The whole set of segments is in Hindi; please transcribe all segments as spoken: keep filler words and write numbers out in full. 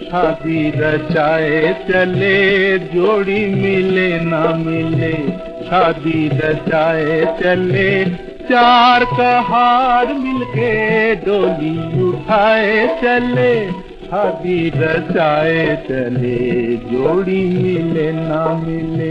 शादी रचाए चले, जोड़ी मिले ना मिले। शादी रचाए चले, चार कहार मिलके डोली उठाए चले। शादी रचाए चले, जोड़ी मिले ना मिले।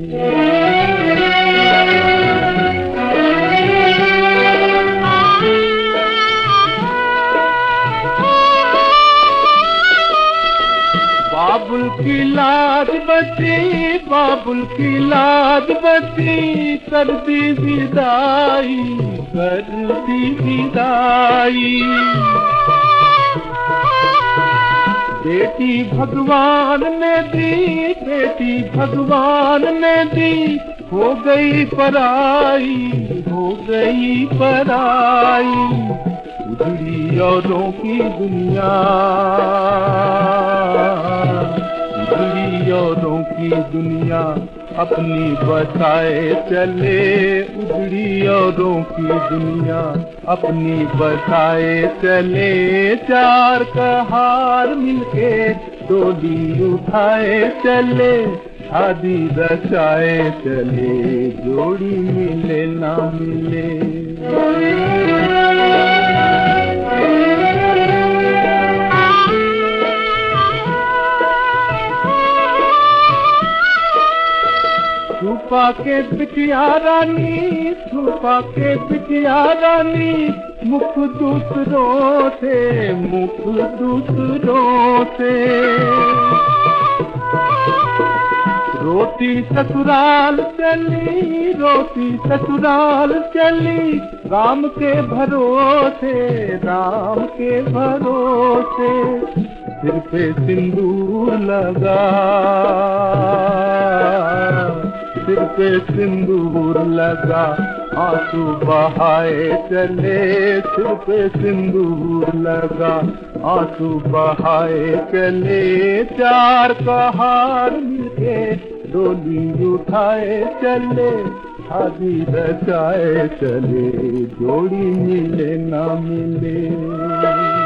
बाबुल की लाज बची, बाबुल की लाज बची, कर दी विदाई, कर दी विदाई। बेटी भगवान ने दी, बेटी भगवान ने दी, हो गई पराई, हो गई पराई। उजड़ी औरों की दुनिया, उजड़ी औरों की दुनिया, अपनी बसाए चले। उजड़ी औरों की दुनिया, अपनी बसाए चले। चार कहार मिलके डोली उठाए चले। शादी रचाए चले, जोड़ी मिले ना मिले। छुपा के बिटिया रानी, छुपा के बिटिया रानी, मुख दूसरों से, मुख दूसरों से। रोती ससुराल चली, रोती ससुराल चली, राम के भरोसे, राम के भरोसे। सिर पे सिंदूर लगा, सिर पे सिंदूर लगा, आंसू बहाए चले। सिर पे सिंदूर लगा, आंसू बहाए चले। चार कहार मिलके डोली उठाए चले। शादी रचाए चले, जोड़ी मिले ना मिले।